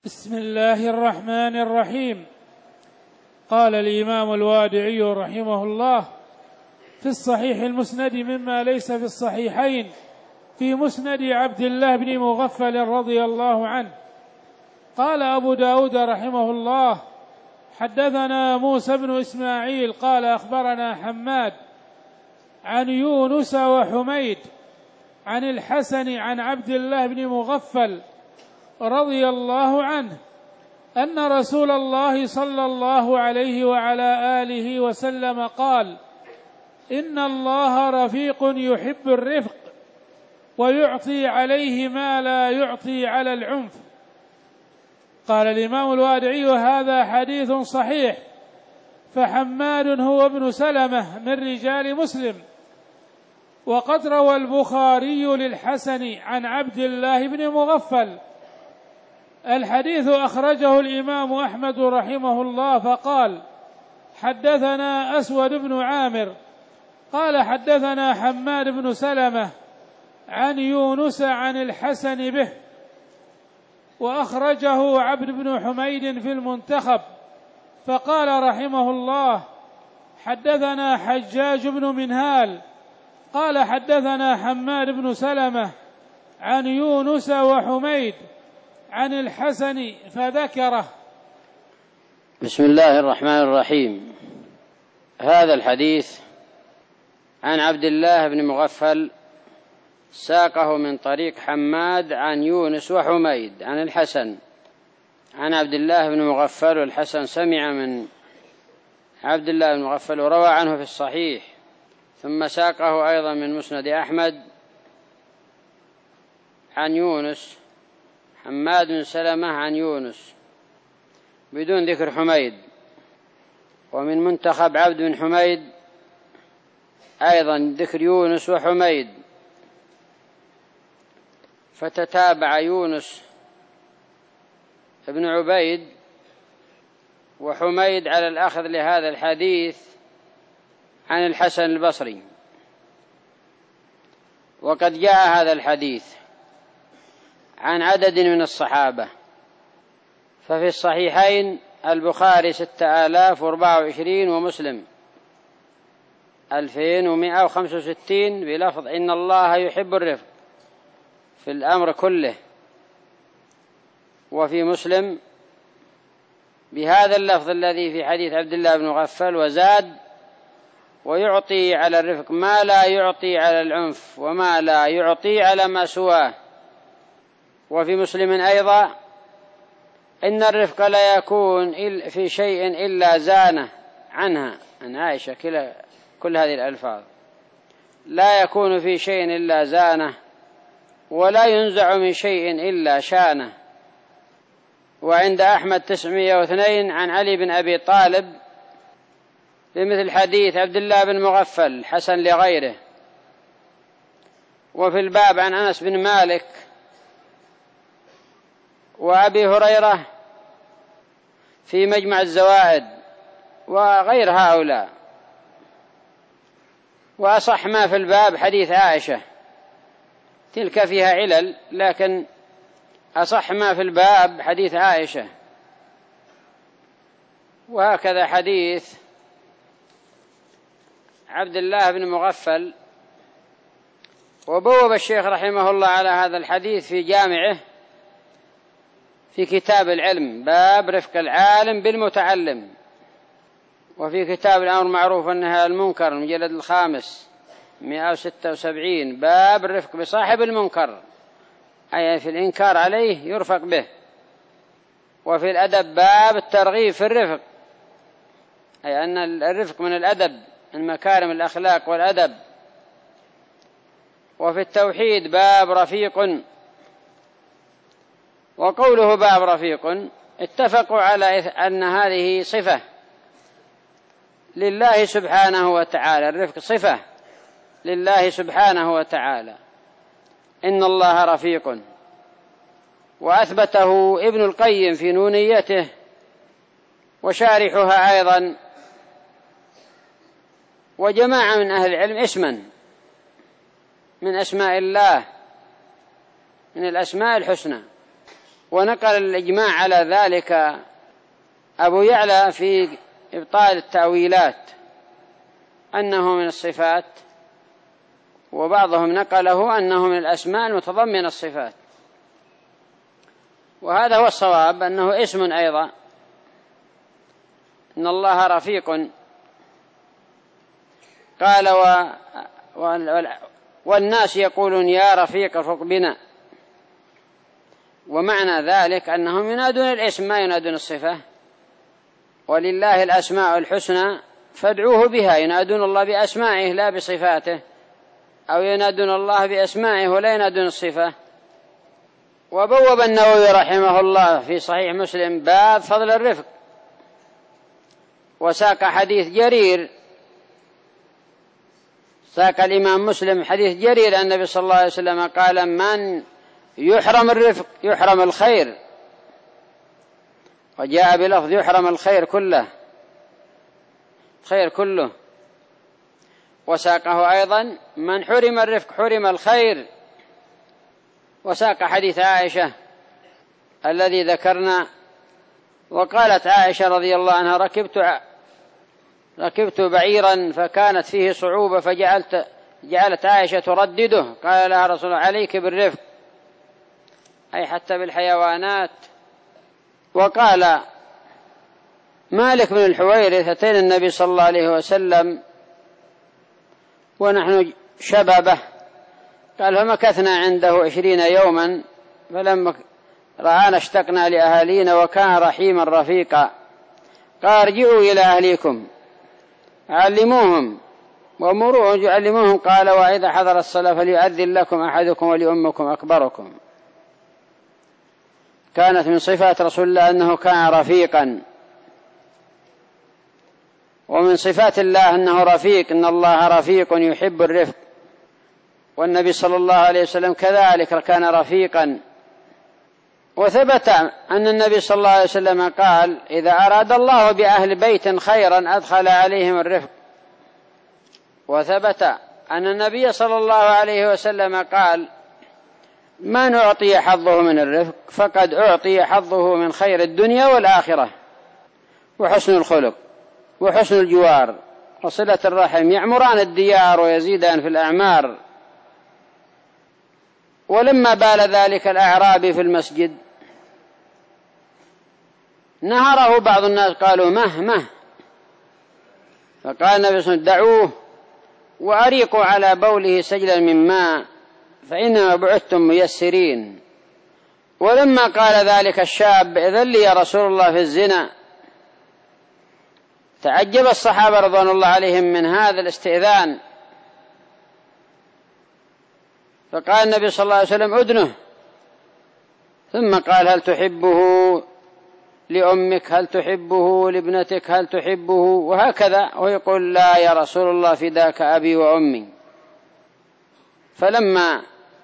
بسم الله الرحمن الرحيم. قال الإمام الوادعي رحمه الله في الصحيح المسند مما ليس في الصحيحين في مسند عبد الله بن مغفل رضي الله عنه. قال أبو داود رحمه الله حدثنا موسى بن إسماعيل قال أخبرنا حماد عن يونس وحميد عن الحسن عن عبد الله بن مغفل رضي الله عنه أن رسول الله صلى الله عليه وعلى آله وسلم قال: إن الله رفيق يحب الرفق ويعطي عليه ما لا يعطي على العنف. قال الإمام الوادعي: هذا حديث صحيح، فحماد هو ابن سلمة من رجال مسلم، وقد روى البخاري للحسن عن عبد الله بن مغفل. الحديث أخرجه الإمام أحمد رحمه الله فقال: حدثنا أسود بن عامر قال حدثنا حماد بن سلمة عن يونس عن الحسن به. وأخرجه عبد بن حميد في المنتخب فقال رحمه الله: حدثنا حجاج بن منهال قال حدثنا حماد بن سلمة عن يونس وحميد عن الحسن فذكره. بسم الله الرحمن الرحيم. هذا الحديث عن عبد الله بن مغفل ساقه من طريق حماد عن يونس وحميد عن الحسن عن عبد الله بن مغفل، والحسن سمع من عبد الله بن مغفل وروى عنه في الصحيح، ثم ساقه أيضا من مسند أحمد عن يونس، حماد بن سلمة عن يونس بدون ذكر حميد، ومن منتخب عبد بن حميد أيضا ذكر يونس وحميد، فتتابع يونس بن عبيد وحميد على الأخذ لهذا الحديث عن الحسن البصري. وقد جاء هذا الحديث عن عدد من الصحابة، ففي الصحيحين البخاري 6024 ومسلم 2165 بلفظ: إن الله يحب الرفق في الأمر كله. وفي مسلم بهذا اللفظ الذي في حديث عبد الله بن مغفل، وزاد: ويعطي على الرفق ما لا يعطي على العنف وما لا يعطي على ما سواه. وفي مسلم أيضا: إن الرفق لا يكون في شيء إلا زانه عنها، عن عائشة. كل هذه الألفاظ: لا يكون في شيء إلا زانه، ولا ينزع من شيء إلا شانه. وعند أحمد 902 عن علي بن أبي طالب بمثل حديث عبد الله بن مغفل حسن لغيره. وفي الباب عن أنس بن مالك وأبي هريرة في مجمع الزوائد وغير هؤلاء. وأصح ما في الباب حديث عائشة، تلك فيها علل، لكن أصح ما في الباب حديث عائشة. وهكذا حديث عبد الله بن مغفل. وبوب الشيخ رحمه الله على هذا الحديث في جامعه في كتاب العلم باب رفق العالم بالمتعلم، وفي كتاب الأمر معروف والنهي عن المنكر المجلد 5 176 باب الرفق بصاحب المنكر، أي في الإنكار عليه يرفق به. وفي الأدب باب الترغيب في الرفق، أي أن الرفق من الأدب، من مكارم الأخلاق والأدب. وفي التوحيد باب رفيق. وقوله باب رفيق اتفقوا على أن هذه صفة لله سبحانه وتعالى، الرفق صفة لله سبحانه وتعالى، إن الله رفيق. وأثبته ابن القيم في نونيته وشارحها أيضا وجماعة من أهل العلم اسما من أسماء الله، من الأسماء الحسنى. ونقل الإجماع على ذلك أبو يعلى في إبطال التأويلات أنه من الصفات، وبعضهم نقله أنه من الأسماء المتضمنة الصفات، وهذا هو الصواب أنه اسم أيضا، إن الله رفيق. قال والناس يقولون يا رفيق ارفق بنا، ومعنى ذلك أنهم ينادون الاسم ما ينادون الصفة. ولله الأسماء الحسنى فادعوه بها، ينادون الله بأسمائه لا بصفاته، أو ينادون الله بأسمائه ولا ينادون الصفة. وبوب النووي رحمه الله في صحيح مسلم باب فضل الرفق، وساق حديث جرير، ساق الإمام مسلم حديث جرير أن النبي صلى الله عليه وسلم قال من يحرم الرفق يحرم الخير، وجاء بلفظ يحرم الخير كله، خير كله. وساقه أيضا من حرم الرفق حرم الخير. وساق حديث عائشة الذي ذكرنا، وقالت عائشة رضي الله عنها ركبت بعيرا فكانت فيه صعوبة جعلت عائشة تردده، قال لها رسول الله عليك بالرفق، أي حتى بالحيوانات. وقال مالك بن الحويرث أتينا النبي صلى الله عليه وسلم ونحن شبابه، قال فمكثنا عنده 20 يوما، فلما رآنا اشتقنا لأهالينا وكان رحيما رفيقا، قال ارجعوا إلى أهليكم علموهم وأمروهم يعلموهم، قال وإذا حضر الصلاة فليؤذن لكم أحدكم ولأمكم أكبركم. كانت من صفات رسول الله أنه كان رفيقا، ومن صفات الله أنه رفيق، إن الله رفيق يحب الرفق، والنبي صلى الله عليه وسلم كذلك كان رفيقا. وثبت أن النبي صلى الله عليه وسلم قال إذا أراد الله بأهل بيت خيرا أدخل عليهم الرفق. وثبت أن النبي صلى الله عليه وسلم قال من أعطي حظه من الرفق فقد أعطي حظه من خير الدنيا والآخرة. وحسن الخلق وحسن الجوار وصلة الرحم يعمران الديار ويزيدان في الأعمار. ولما بال ذلك الأعرابي في المسجد نهره بعض الناس، قالوا مه، فقال النبي صلى الله عليه وسلم دعوه وأريقوا على بوله سجلا من ماء فإنما بعثتم ميسرين. ولما قال ذلك الشاب إذن لي يا رسول الله في الزنا، تعجب الصحابة رضوان الله عليهم من هذا الاستئذان، فقال النبي صلى الله عليه وسلم أدنه، ثم قال هل تحبه لأمك، هل تحبه لابنتك، هل تحبه، وهكذا، ويقول لا يا رسول الله فداك أبي وأمي. فلما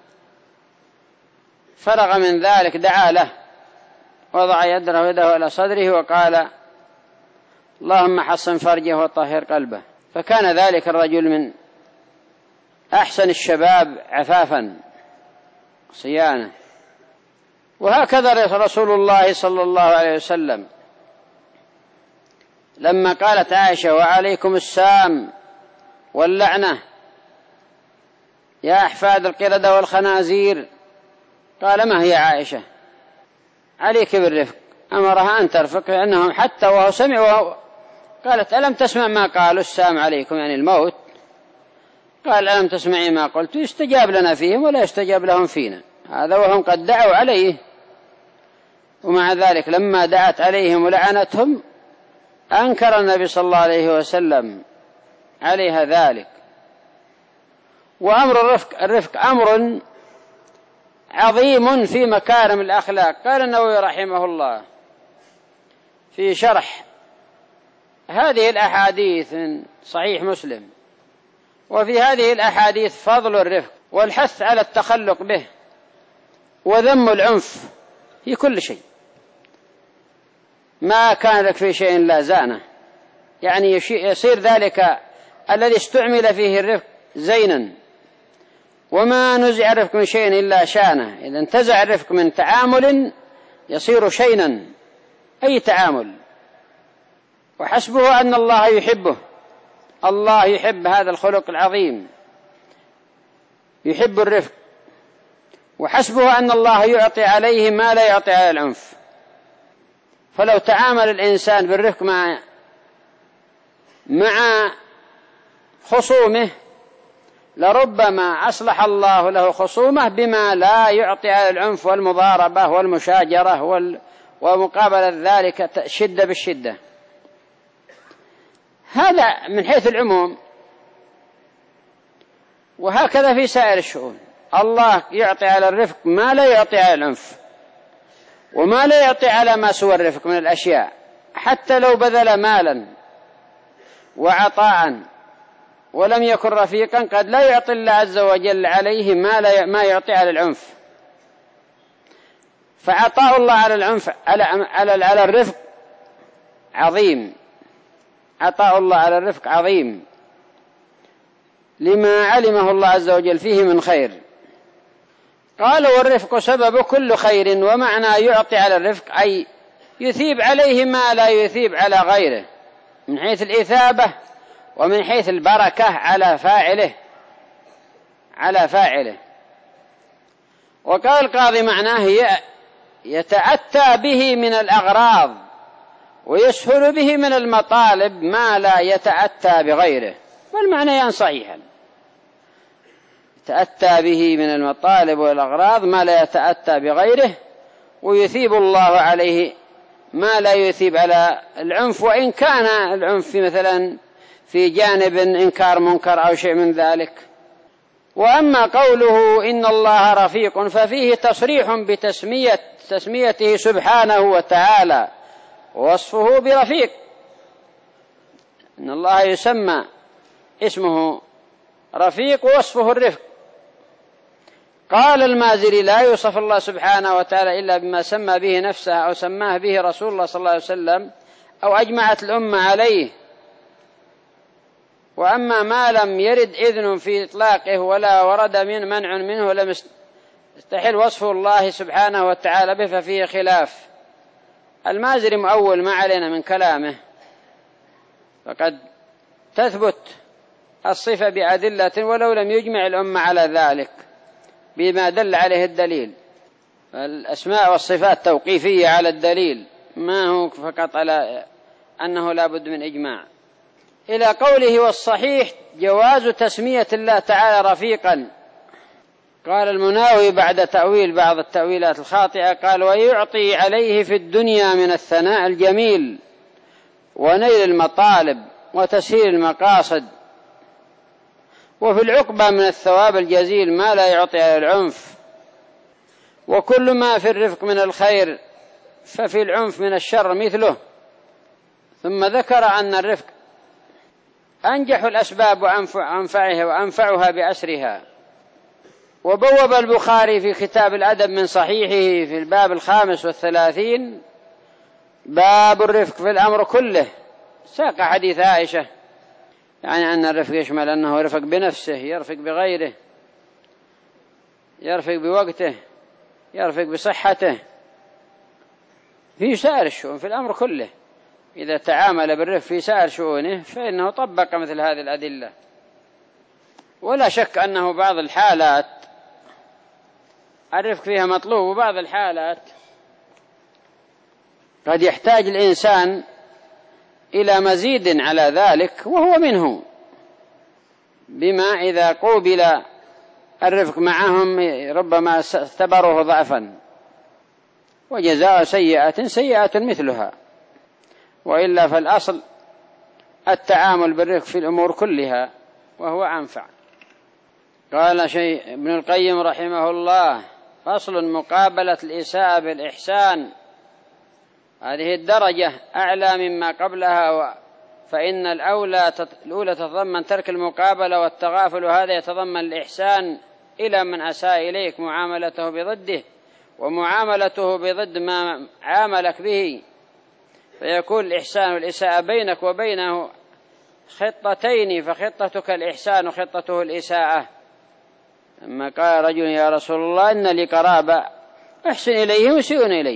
فرغ من ذلك دعا له، وضع يده على صدره وقال اللهم حصن فرجه وطهر قلبه. فكان ذلك الرجل من أحسن الشباب عفافا صيانة. وهكذا رسول الله صلى الله عليه وسلم لما قالت عائشة وعليكم السام واللعنة يا أحفاد القردة والخنازير، قال ما هي عائشة عليك بالرفق، أمرها أن ترفق، لأنهم حتى وهو سمع قالت ألم تسمع ما قالوا السام عليكم يعني الموت، قال ألم تسمعي ما قلت، يستجاب لنا فيهم ولا يستجاب لهم فينا، هذا وهم قد دعوا عليه. ومع ذلك لما دعت عليهم ولعنتهم أنكر النبي صلى الله عليه وسلم عليها ذلك. وأمر الرفق أمر عظيم في مكارم الأخلاق. قال النووي رحمه الله في شرح هذه الأحاديث من صحيح مسلم، وفي هذه الأحاديث فضل الرفق والحث على التخلق به وذم العنف في كل شيء، ما كان لك في شيء لا زانه، يعني يصير ذلك الذي استعمل فيه الرفق زينا. وما نزع الرفق من شيء إلا شانه، إذا انتزع الرفق من تعامل يصير شينا أي تعامل. وحسبه أن الله يحبه، الله يحب هذا الخلق العظيم، يحب الرفق. وحسبه أن الله يعطي عليه ما لا يعطي على العنف. فلو تعامل الإنسان بالرفق مع خصومه لربما أصلح الله له خصومه بما لا يعطي على العنف والمضاربة والمشاجرة ومقابلة ذلك شدة بالشدة. هذا من حيث العموم، وهكذا في سائر الشؤون. الله يعطي على الرفق ما لا يعطي على العنف، وما لا يعطي على ما سوى الرفق من الأشياء. حتى لو بذل مالا وعطاء ولم يكن رفيقا قد لا يعطي الله عز وجل عليه ما يعطي على العنف. فعطاء الله على العنف على الرفق عظيم، عطاء الله على الرفق عظيم لما علمه الله عز وجل فيه من خير. قال والرفق سبب كل خير. ومعنى يعطي على الرفق أي يثيب عليه ما لا يثيب على غيره من حيث الإثابة ومن حيث البركة على فاعله. وقال القاضي معناه يتأتى به من الأغراض ويسهل به من المطالب ما لا يتأتى بغيره. والمعنى صحيحا، يتأتى به من المطالب والأغراض ما لا يتأتى بغيره، ويثيب الله عليه ما لا يثيب على العنف، وإن كان العنف مثلا في جانب إنكار منكر أو شيء من ذلك. وأما قوله إن الله رفيق ففيه تصريح بتسميته سبحانه وتعالى ووصفه برفيق، إن الله يسمى اسمه رفيق ووصفه الرفق. قال المازري لا يوصف الله سبحانه وتعالى إلا بما سمى به نفسه أو سماه به رسول الله صلى الله عليه وسلم أو أجمعت الأمة عليه. وأما ما لم يرد إذن في إطلاقه ولا ورد من منع منه لم يستحل وصف الله سبحانه وتعالى به ففيه خلاف. المازري مؤول ما علينا من كلامه، فقد تثبت الصفة بأدلة ولو لم يجمع الأمة على ذلك بما دل عليه الدليل. فالأسماء والصفات توقيفية على الدليل، ما هو فقط على أنه لا بد من إجماع. إلى قوله والصحيح جواز تسمية الله تعالى رفيقا. قال المناوي بعد تأويل بعض التأويلات الخاطئة قال ويعطي عليه في الدنيا من الثناء الجميل ونيل المطالب وتسهيل المقاصد، وفي العقبة من الثواب الجزيل ما لا يعطي على العنف. وكل ما في الرفق من الخير ففي العنف من الشر مثله. ثم ذكر أن الرفق أنجح الأسباب وأنفعها بأسرها. وبوب البخاري في كتاب الأدب من صحيحه في الباب 35 باب الرفق في الأمر كله، ساق حديث عائشة، يعني أن الرفق يشمل أنه يرفق بنفسه، يرفق بغيره، يرفق بوقته، يرفق بصحته، في سائر الشؤون في الأمر كله. إذا تعامل بالرفق في سائر شؤونه فإنه طبق مثل هذه الأدلة. ولا شك أنه بعض الحالات الرفق فيها مطلوب، وبعض الحالات قد يحتاج الإنسان إلى مزيد على ذلك، وهو منه بما إذا قوبل الرفق معهم ربما استبره ضعفا، وجزاء سيئة مثلها. وإلا فالأصل التعامل بالرفق في الأمور كلها وهو أنفع. قال ابن القيم رحمه الله فصل مقابلة الإساءة بالإحسان. هذه الدرجة أعلى مما قبلها، فإن الأولى تتضمن ترك المقابلة والتغافل، وهذا يتضمن الإحسان إلى من أساء إليك معاملته بضده ومعاملته بضد ما عاملك به، فيكون الإحسان والإساءة بينك وبينه خطتين، فخطتك الإحسان وخطته الإساءة. لما قال رجل يا رسول الله إن لي قرابة أحسن إليهم يسيئون إلي،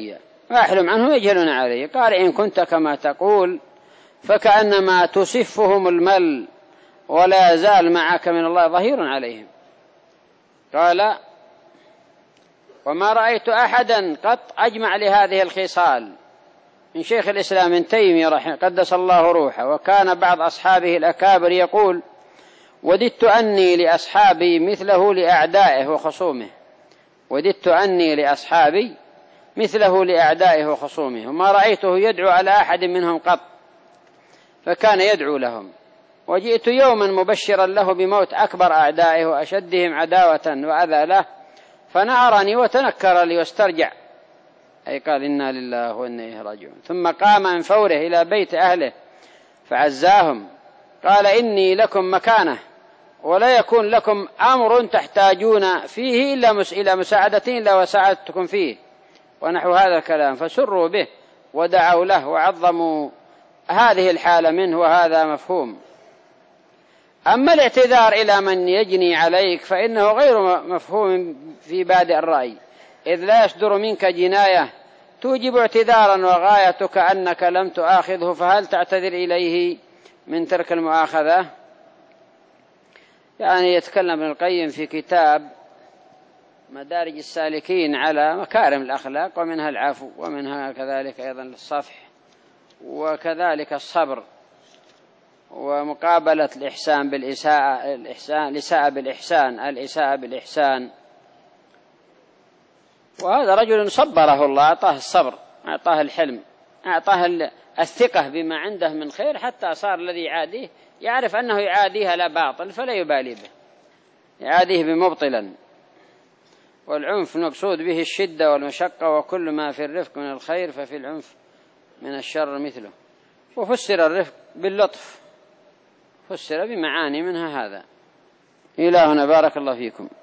ويحلم عنه يجهلون عليه. قال إن كنت كما تقول فكأنما تصفهم المل ولا يزال معك من الله ظهير عليهم. قال وما رأيت أحدا قط أجمع لهذه الخصال من شيخ الإسلام ابن تيمية رحمه قدس الله روحه. وكان بعض أصحابه الأكابر يقول وددت أني لأصحابي مثله لأعدائه وخصومه، وددت أني لأصحابي مثله لأعدائه وخصومه، وما رأيته يدعو على أحد منهم قط، فكان يدعو لهم. وجئت يوما مبشرا له بموت أكبر أعدائه وأشدهم عداوة وأذى له، فنعرني وتنكر لي واسترجع، أي قال إنا لله وإنا إليه راجعون. ثم قام من فوره إلى بيت أهله فعزاهم، قال إني لكم مكانه ولا يكون لكم أمر تحتاجون فيه إلى مساعدتي إلا وساعدتكم فيه، ونحو هذا الكلام. فسروا به ودعوا له وعظموا هذه الحالة منه، وهذا مفهوم. أما الاعتذار إلى من يجني عليك فإنه غير مفهوم في بادئ الرأي، إذ لا يصدر منك جناية توجب اعتذارا وغايتك أنك لم تؤاخذه، فهل تعتذر إليه من ترك المؤاخذة؟ يعني يتكلم ابن القيم في كتاب مدارج السالكين على مكارم الأخلاق، ومنها العفو، ومنها كذلك أيضا الصفح، وكذلك الصبر، ومقابلة الإحسان بالإساءة، الإساءة بالإحسان، الإساءة بالإحسان. وهذا رجل صبره الله، أعطاه الصبر، أعطاه الحلم، أعطاه الثقة بما عنده من خير، حتى صار الذي يعاديه يعرف أنه يعاديها لا باطل فلا يبالي به، يعاديه بمبطلا. والعنف المقصود به الشدة والمشقة، وكل ما في الرفق من الخير ففي العنف من الشر مثله. وفسر الرفق باللطف، فسر بمعاني منها هذا. إلى هنا بارك الله فيكم.